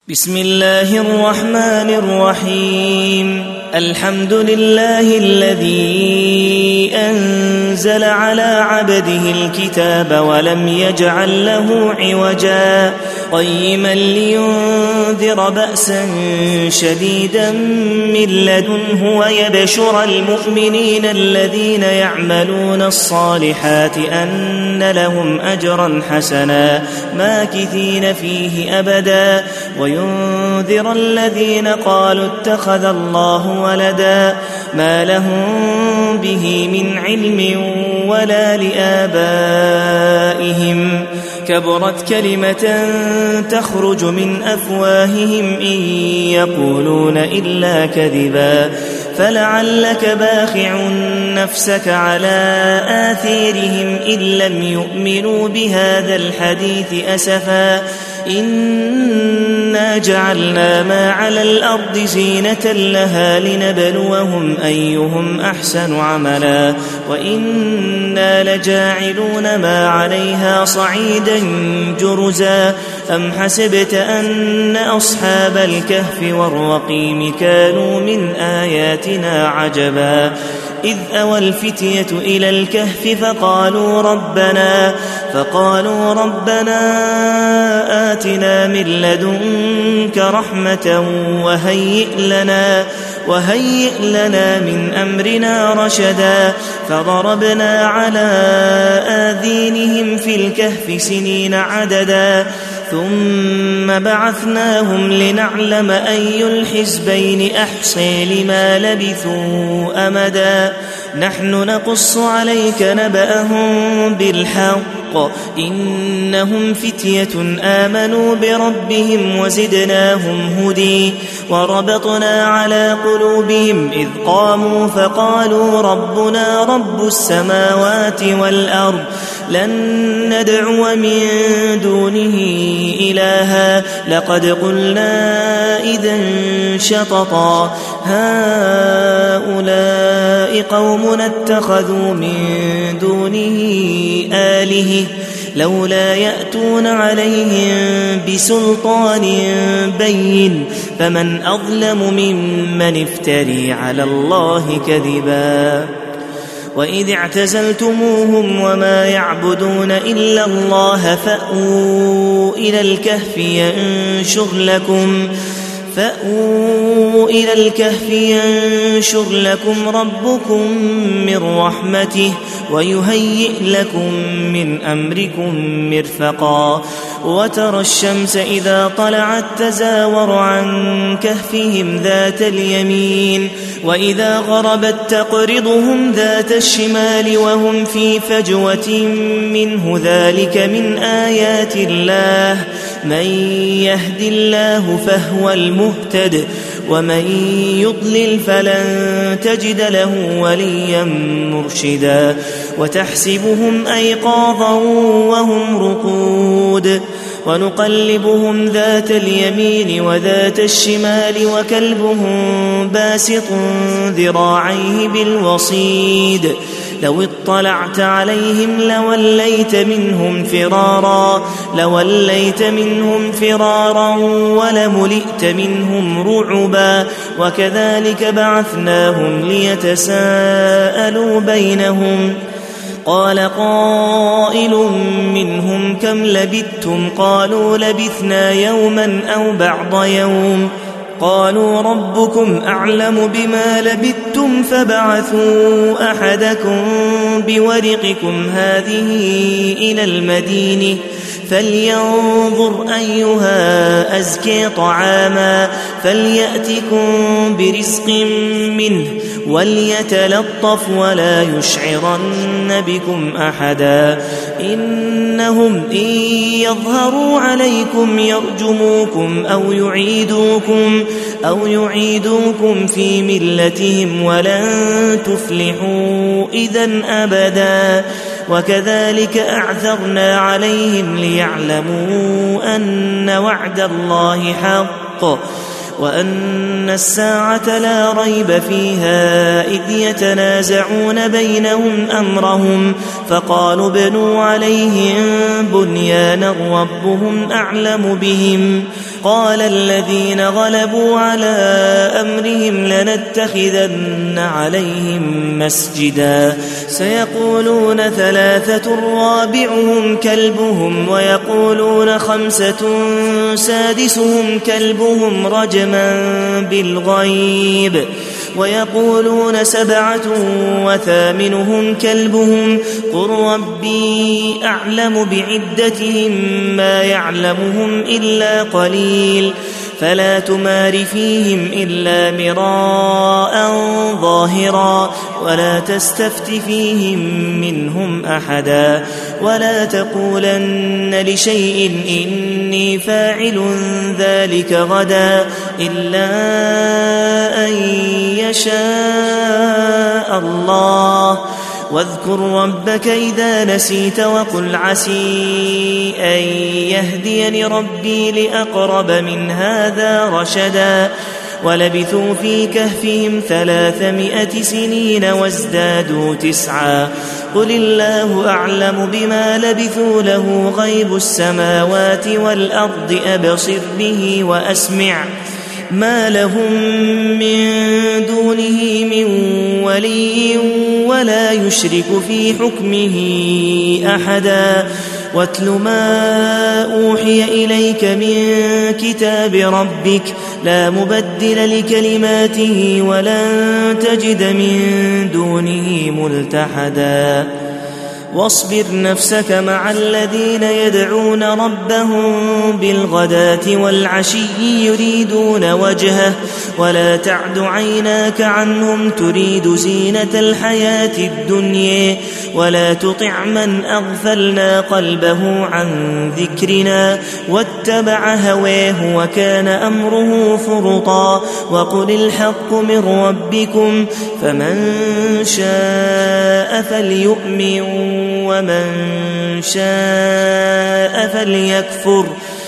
بسم الله الرحمن الرحيم. الحمد لله الذي أنزل على عبده الكتاب ولم يجعل له عوجا قيما لينذر بأسا شديدا من لدنه ويبشر المؤمنين الذين يعملون الصالحات أن لهم أجرا حسنا ماكثين فيه أبدا وينذر الذين قالوا اتخذ الله ولدا ما لهم به من علم ولا لآبائهم كبرت كلمة تخرج من أفواههم إن يقولون إلا كذبا فلعلك باخع نفسك على آثيرهم إن لم يؤمنوا بهذا الحديث أسفا إنا جعلنا ما على الأرض زينة لها لنبلوهم أيهم أحسن عملا وإنا لجاعلون ما عليها صعيدا جرزا أم حسبت أن أصحاب الكهف والرقيم كانوا من آياتنا عجبا إذ أوى الفتية إلى الكهف فقالوا ربنا آتنا من لدنك رحمة وهيئ لنا من أمرنا رشدا فضربنا على آذينهم في الكهف سنين عددا ثم بعثناهم لنعلم أي الحزبين أحصي لما لبثوا أمدا نحن نقص عليك نبأهم بالحق إنهم فتية آمنوا بربهم وزدناهم هدي وربطنا على قلوبهم إذ قاموا فقالوا ربنا رب السماوات والأرض لن ندعو من دونه إلها لقد قلنا إذا شططا هؤلاء قومنا اتخذوا من دونه آلهة لولا يأتون عليهم بسلطان بين فمن أظلم ممن افتري على الله كذبا وإذ اعتزلتموهم وما يعبدون إلا الله فأووا إلى الكهف ينشر لكم ربكم من رحمته ويهيئ لكم من أمركم مرفقا وترى الشمس إذا طلعت تزاور عن كهفهم ذات اليمين وإذا غربت تقرضهم ذات الشمال وهم في فجوة منه ذلك من آيات الله من يهد الله فهو المهتد ومن يضلل فلن تجد له وليا مرشدا وتحسبهم أيقاظا وهم رقود ونقلبهم ذات اليمين وذات الشمال وكلبهم باسط ذراعيه بالوصيد لو اطلعت عليهم لوليت منهم فرارا ولملئت منهم رعبا وكذلك بعثناهم ليتساءلوا بينهم قال قائل منهم كم لبثتم قالوا لبثنا يوما أو بعض يوم قالوا ربكم أعلم بما لبثتم فبعثوا أحدكم بورقكم هذه إلى المدينة فلينظر أيها أزكي طعاما فليأتكم برزق منه وليتلطف ولا يشعرن بكم أحدا إنهم إن يظهروا عليكم يرجموكم أو يعيدوكم في ملتهم ولن تفلحوا إذن أبدا وكذلك أعثرنا عليهم ليعلموا أن وعد الله حق وأن الساعة لا ريب فيها إذ يتنازعون بينهم أمرهم فقالوا ابنوا عليهم بنيانا ربهم أعلم بهم قال الذين غلبوا على أمرهم لنتخذن عليهم مسجدا سيقولون 3 رابعهم كلبهم ويقولون 5 سادسهم كلبهم رجما بالغيب ويقولون 7 وثامنهم كلبهم قل ربي أعلم بعدتهم ما يعلمهم إلا قليل فلا تمار فيهم إلا مراء ظاهرا ولا تستفت فيهم منهم أحدا ولا تقولن لشيء إني فاعل ذلك غدا إلا أن يشاء الله واذكر ربك إذا نسيت وقل عسي أن يهديني ربي لأقرب من هذا رشدا ولبثوا في كهفهم 300 سنين وازدادوا 9 قل الله أعلم بما لبثوا له غيب السماوات والأرض أبصر به وأسمع ما لهم من دونه من ولي ولا يشرك في حكمه أحدا واتل ما أوحي إليك من كتاب ربك لا مبدل لكلماته ولن تجد من دونه ملتحدا واصبر نفسك مع الذين يدعون ربهم بالغداة والعشي يريدون وجهه ولا تعد عيناك عنهم تريد زينة الحياة الدنيا ولا تطع من أغفلنا قلبه عن ذكرنا واتبع هواه وكان أمره فرطا وقل الحق من ربكم فمن شاء فليؤمن ومن شاء فليكفر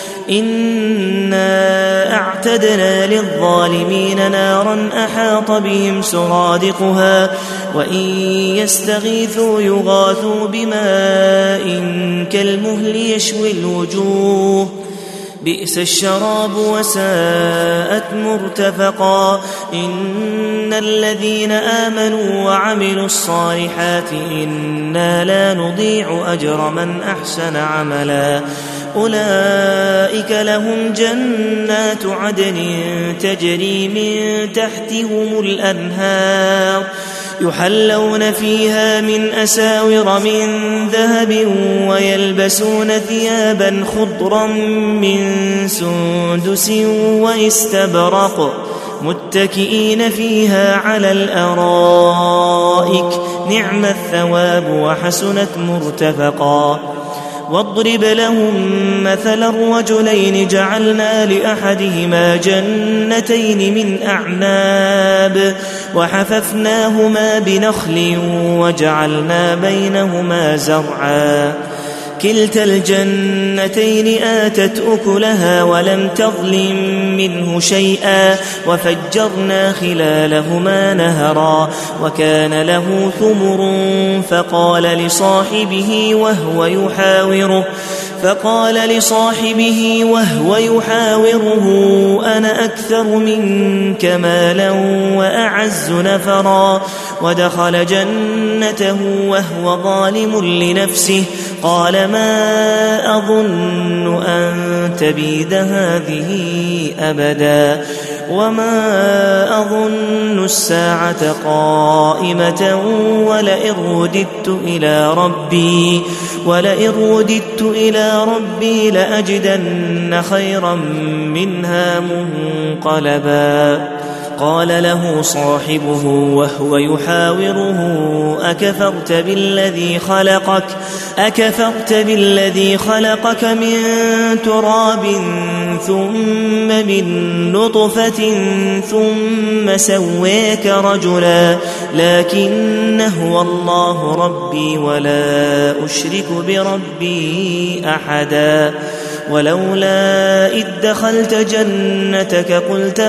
إنا أعتدنا للظالمين نارا أحاط بهم سرادقها وإن يستغيثوا يغاثوا بماء كالمهل يشوي الوجوه بئس الشراب وساءت مرتفقا إن الذين آمنوا وعملوا الصالحات إنا لا نضيع أجر من أحسن عملا أولئك لهم جنات عدن تجري من تحتهم الأنهار يحلون فيها من أساور من ذهب ويلبسون ثيابا خضرا من سندس واستبرق متكئين فيها على الأرائك نعم الثواب وحسنت مرتفقا واضرب لهم مثل الرجلين جعلنا لأحدهما جنتين من أعناب وحففناهما بنخل وجعلنا بينهما زرعا كلتا الجنتين آتت أكلها ولم تظلم منه شيئا وفجرنا خلالهما نهرا وكان له ثمر فقال لصاحبه وهو يحاوره أنا أكثر منك مالا وأعز نفرا ودخل جنته وهو ظالم لنفسه قال ما أظن أن تبيد هذه أبدا وما أظن الساعة قائمة ولئن رددت إلى ربي لأجدن خيرا منها منقلبا قال له صاحبه وهو يحاوره أكفرت بالذي خلقك من تراب ثم من نطفة ثم سويك رجلا لكن هو الله ربي ولا أشرك بربي أحدا ولولا إذ دخلت جنتك قلت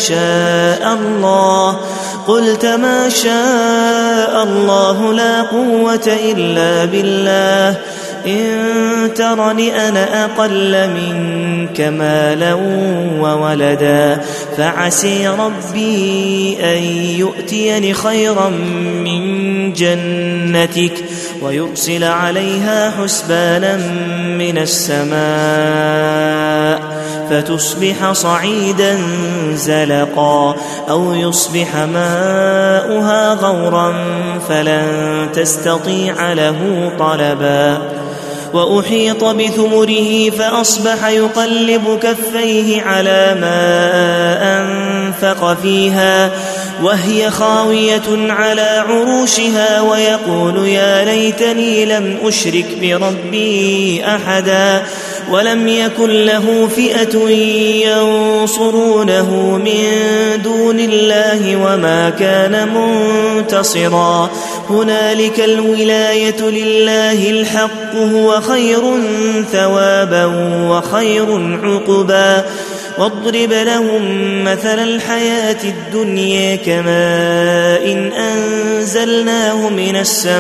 ما شاء الله لا قوة إلا بالله إن ترني أنا أقل منك مالا وولدا فعسي ربي أن يؤتيني خيرا من جنتك ويرسل عليها حسبانا من السماء فتصبح صعيدا زلقا أو يصبح ماؤها غورا فلن تستطيع له طلبا وأحيط بثمره فأصبح يقلب كفيه على ما أنفق فيها وهي خاوية على عروشها ويقول يا ليتني لم أشرك بربي أحدا ولم يكن له فئة ينصرونه من دون الله وما كان منتصرا هنالك الولاية لله الحق هو خير ثوابا وخير عقبا واضرب لهم مثل الحياة الدنيا كماء أنزلناه من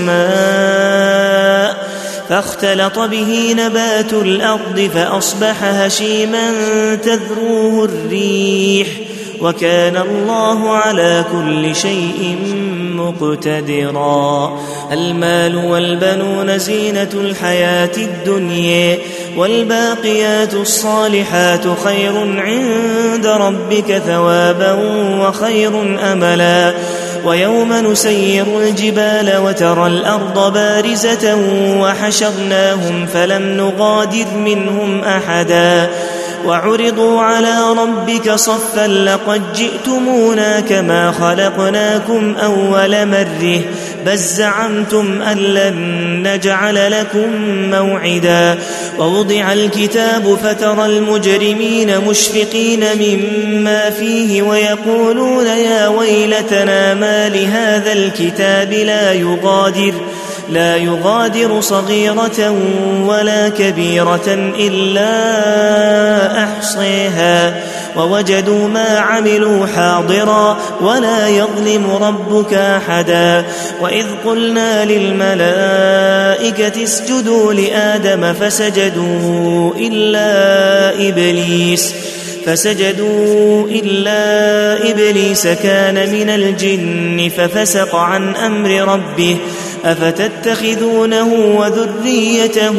السماء فاختلط به نبات الأرض فأصبح هشيما تذروه الريح وكان الله على كل شيء مقتدرا المال والبنون زينة الحياة الدنيا والباقيات الصالحات خير عند ربك ثوابا وخير أملا ويوم نسير الجبال وترى الأرض بارزة وحشرناهم فلم نغادر منهم أحدا وعرضوا على ربك صفا لقد جئتمونا كما خلقناكم أول مرة بل زعمتم أن لن نجعل لكم موعدا ووضع الكتاب فترى المجرمين مشفقين مما فيه ويقولون يا ويلتنا ما لهذا الكتاب لا يغادر صغيرة ولا كبيرة إلا أحصيها ووجدوا ما عملوا حاضرا ولا يظلم ربك أحدا وإذ قلنا للملائكة اسجدوا لآدم فسجدوا إلا إبليس كان من الجن ففسق عن أمر ربه أفتتخذونه وذريته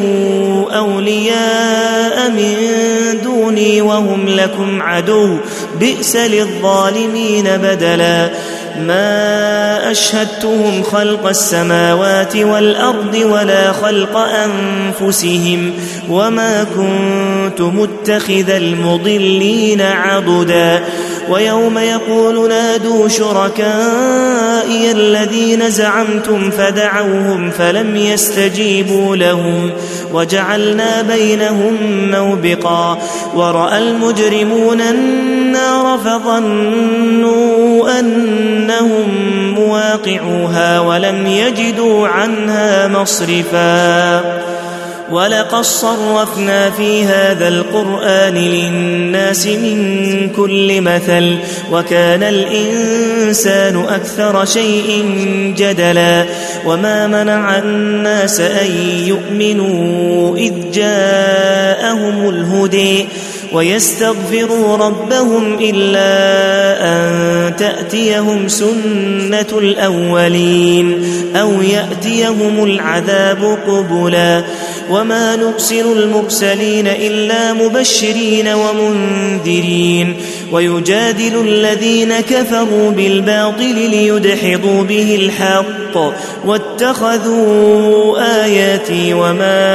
أولياء من دوني وهم لكم عدو بئس للظالمين بدلا ما أشهدتهم خلق السماوات والأرض ولا خلق أنفسهم وما كنت متخذ المضلين عضدا ويوم يقول نادوا شركائي الذين زعمتم فدعوهم فلم يستجيبوا لهم وجعلنا بينهم موبقا ورأى المجرمون النار فظنوا أنهم مواقعوها ولم يجدوا عنها مصرفا ولقد صرفنا في هذا القرآن للناس من كل مثل وكان الإنسان أكثر شيء جدلا وما منع الناس أن يؤمنوا إذ جاءهم الهدى ويستغفروا ربهم إلا أن تأتيهم سنة الأولين أو يأتيهم العذاب قبلا وما نرسل المرسلين إلا مبشرين ومنذرين ويجادل الذين كفروا بالباطل ليدحضوا به الحق واتخذوا آياتي وما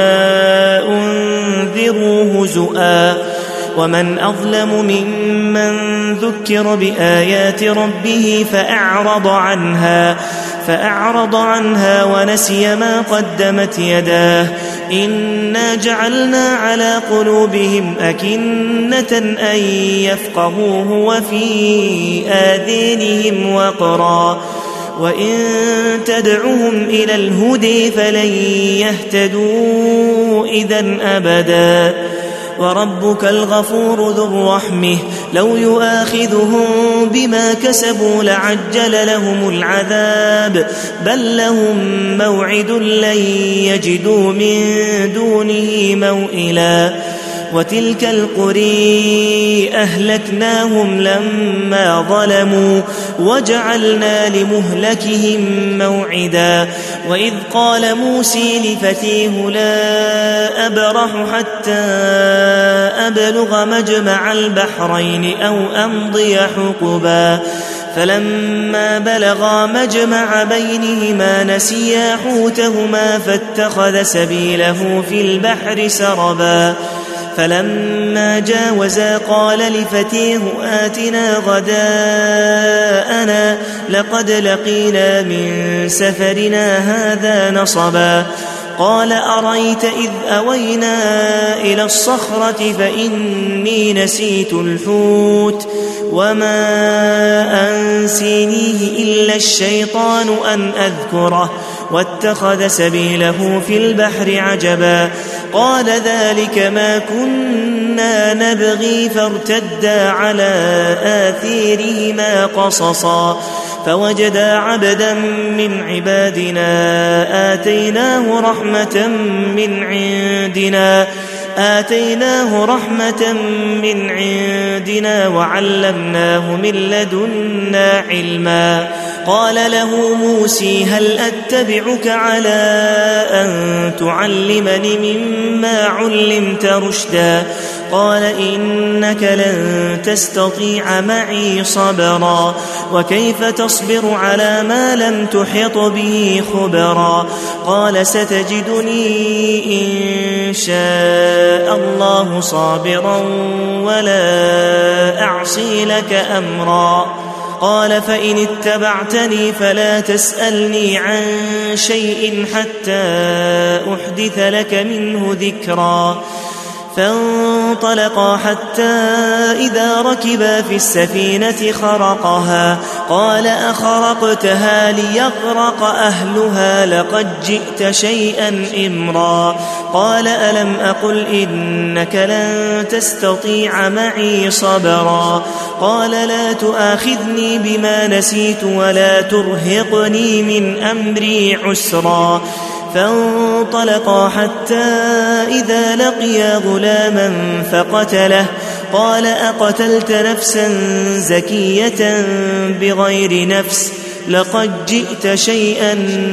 أنذروا هزؤا ومن أظلم ممن ذكر بآيات ربه فأعرض عنها ونسي ما قدمت يداه إنا جعلنا على قلوبهم أكنة أن يفقهوه وفي آذانهم وقرا وإن تدعهم إلى الهدى فلن يهتدوا إذا أبدا وربك الغفور ذو الرحمة لو يؤاخذهم بما كسبوا لعجل لهم العذاب بل لهم موعد لن يجدوا من دونه موئلا وتلك القرى أهلكناهم لما ظلموا وجعلنا لمهلكهم موعدا وإذ قال موسى لفتيه لا أبرح حتى أبلغ مجمع البحرين أو أمضي حقبا فلما بلغا مجمع بينهما نسيا حوتهما فاتخذ سبيله في البحر سربا فلما جاوزا قال لفتيه آتنا غداءنا لقد لقينا من سفرنا هذا نصبا قال أريت إذ أوينا إلى الصخرة فإني نسيت الحوت وما أنسينيه إلا الشيطان أن أذكره واتخذ سبيله في البحر عجبا قال ذلك ما كنا نبغي فارتدا على آثيرهما قصصا فوجدا عبدا من عبادنا آتيناه رحمة من عندنا وعلمناه من لدنا علما قال له موسى هل أتبعك على أن تعلمني مما علمت رشدا قال إنك لن تستطيع معي صبرا وكيف تصبر على ما لم تحط به خبرا قال ستجدني إن شاء الله صابرا ولا أعصي لك أمرا قال فإن اتبعتني فلا تسألني عن شيء حتى أحدث لك منه ذكرا فانطلقا حتى إذا ركبا في السفينة خرقها قال أخرقتها ليغرق أهلها لقد جئت شيئا إمرا قال ألم أقل إنك لن تستطيع معي صبرا قال لا تؤاخذني بما نسيت ولا ترهقني من أمري عسرا فانطلقا حتى إذا لقيا غلاما فقتله قال أقتلت نفسا زكية بغير نفس لقد جئت شيئا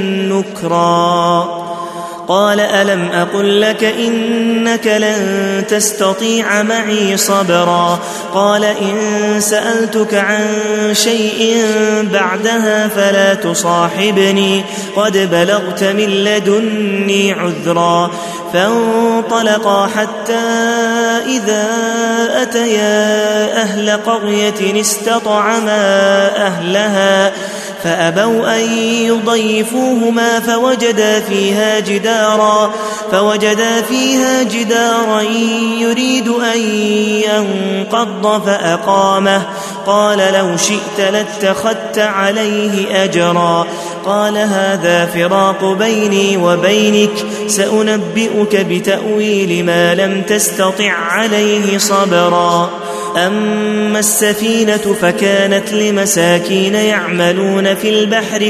نكرا قال ألم أقل لك إنك لن تستطيع معي صبرا قال إن سألتك عن شيء بعدها فلا تصاحبني قد بلغت من لدني عذرا فانطلقا حتى إذا أتيا أهل قرية استطعما أهلها فأبوا أن يضيفوهما فوجدا فيها جدارا يريد أن ينقض فأقامه قال لو شئت لاتخذت عليه أجرا قال هذا فراق بيني وبينك سأنبئك بتأويل ما لم تستطع عليه صبرا أما السفينة فكانت لمساكين يعملون في البحر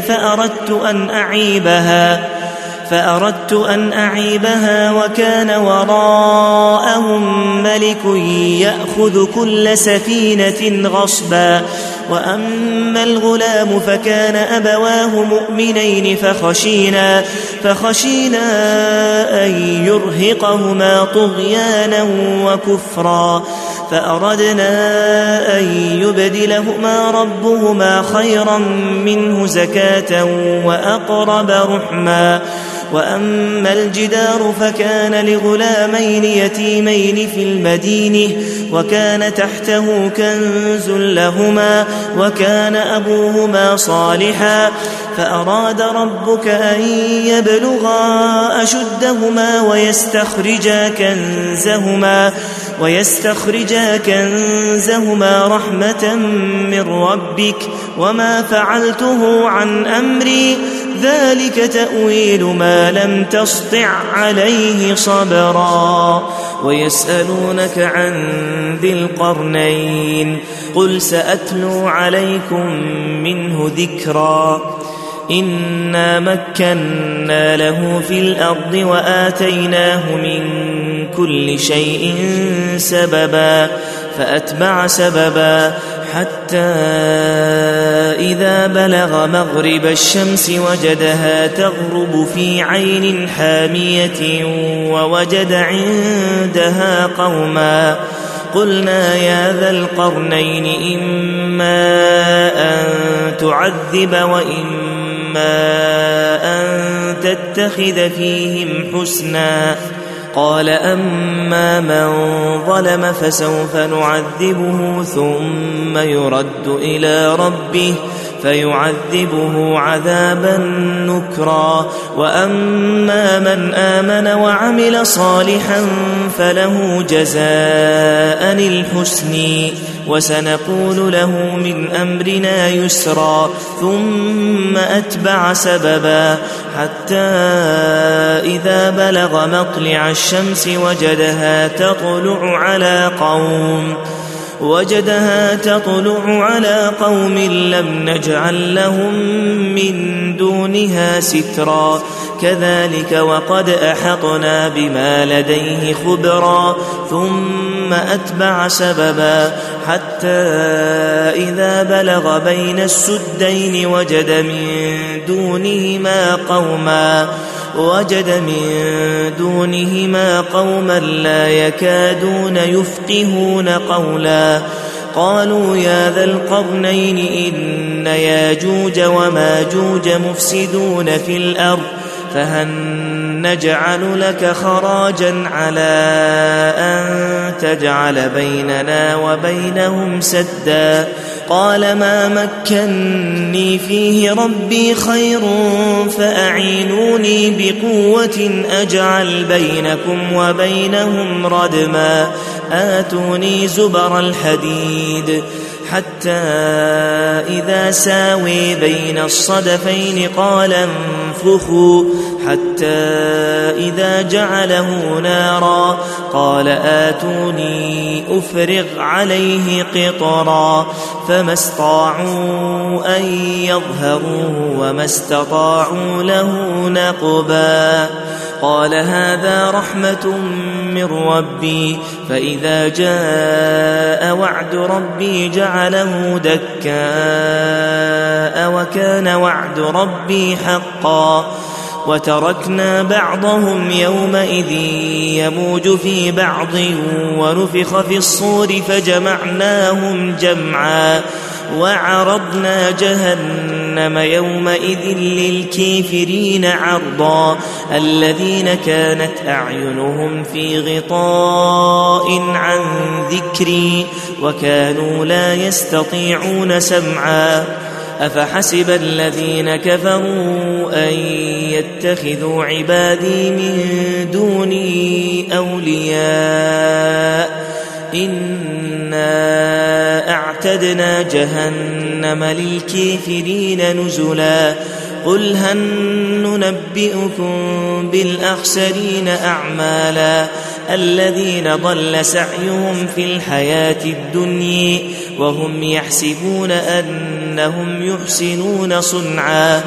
فأردت أن أعيبها وكان وراءهم ملك يأخذ كل سفينة غصبا وأما الغلام فكان أبواه مؤمنين فخشينا أن يرهقهما طغيانا وكفرا فأردنا أن يبدلهما ربهما خيرا منه زكاة وأقرب رحما وأما الجدار فكان لغلامين يتيمين في المدينة وكان تحته كنز لهما وكان أبوهما صالحا فأراد ربك أن يبلغا أشدهما ويستخرجا كنزهما رحمة من ربك وما فعلته عن أمري ذلك تأويل ما لم تسطع عليه صبرا ويسألونك عن ذي القرنين قل سأتلو عليكم منه ذكرا إنا مكنا له في الأرض وآتيناه من كل شيء سببا فأتبع سببا حتى إذا بلغ مغرب الشمس وجدها تغرب في عين حامية ووجد عندها قوما قلنا يا ذا القرنين إما أن تعذب وإما أن تتخذ فيهم حسنا قال أما من ظلم فسوف نعذبه ثم يرد إلى ربه فيعذبه عذابا نكرا وأما من آمن وعمل صالحا فله جزاء الحسن وسنقول له من أمرنا يسرا ثم أتبع سببا حتى إذا بلغ مطلع الشمس وجدها تطلع على قوم لم نجعل لهم من دونها سترا كذلك وقد أحطنا بما لديه خبرا ثم أتبع سببا حتى إذا بلغ بين السدين وجد من دونهما قوما لا يكادون يفقهون قولا قالوا يا ذا القرنين إن ياجوج وماجوج مفسدون في الأرض فهل نجعل لك خراجا على أن تجعل بيننا وبينهم سدا قال ما مكني فيه ربي خير فأعينوني بقوة أجعل بينكم وبينهم ردما آتوني زبر الحديد حتى إذا ساوي بين الصدفين قال انفخوا حتى إذا جعله نارا قال آتوني أفرغ عليه قطرا فما استطاعوا أن يظهروه وما استطاعوا له نقبا قال هذا رحمة من ربي فإذا جاء وعد ربي جعله دكاء وكان وعد ربي حقا وتركنا بعضهم يومئذ يموج في بعض ونفخ في الصور فجمعناهم جمعا وعرضنا جهنم يومئذ للكافرين عرضا الذين كانت أعينهم في غطاء عن ذكري وكانوا لا يستطيعون سمعا أفحسب الذين كفروا أن يتخذوا عبادي من دوني أولياء إنا أعتدنا جهنم للكافرين نزلا قل هل ننبئكم بالأخسرين أعمالا الذين ضل سعيهم في الحياة الدنيا وهم يحسبون أنهم يحسنون صنعا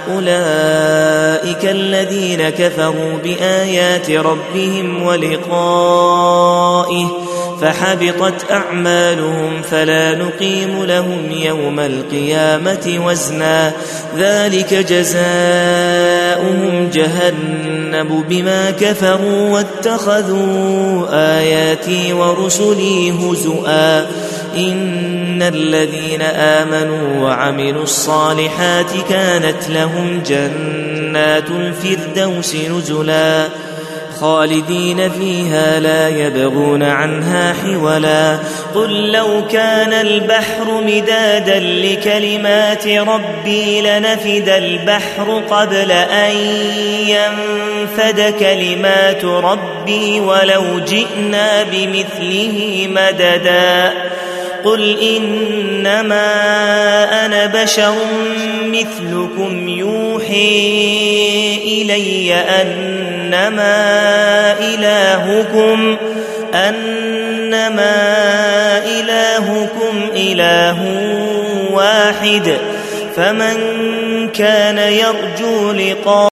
أولئك الذين كفروا بآيات ربهم ولقائه فحبطت أعمالهم فلا نقيم لهم يوم القيامة وزنا ذلك جزاؤهم جهنم بما كفروا واتخذوا آياتي ورسلي هزؤا إن الذين آمنوا وعملوا الصالحات كانت لهم جنات الفردوس نزلا خالدين فيها لا يبغون عنها حولا قل لو كان البحر مدادا لكلمات ربي لنفد البحر قبل أن ينفد كلمات ربي ولو جئنا بمثله مددا قل إنما أنا بشر مثلكم يوحي إلي أنما إلهكم إله واحد فمن كان يرجو لقاء